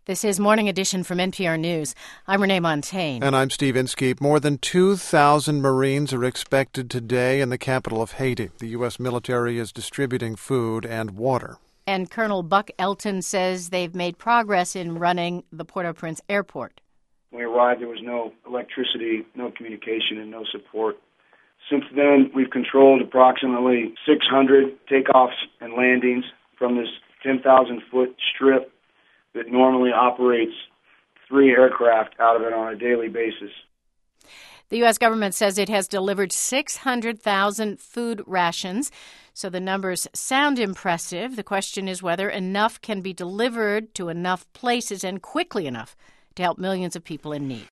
This is Morning Edition from NPR News. I'm Renee Montaigne. And I'm Steve Inskeep. More than 2,000 Marines are expected today in the capital of Haiti. The U.S. military is distributing food and water. And Colonel Buck Elton says they've made progress in running the Port-au-Prince airport. When we arrived, there was no electricity, no communication, and no support. Since then, we've controlled approximately 600 takeoffs and landings from this 10,000-foot strip that normally operates 3 aircraft out of it on a daily basis. The U.S. government says it has delivered 600,000 food rations, so the numbers sound impressive. The question is whether enough can be delivered to enough places and quickly enough to help millions of people in need.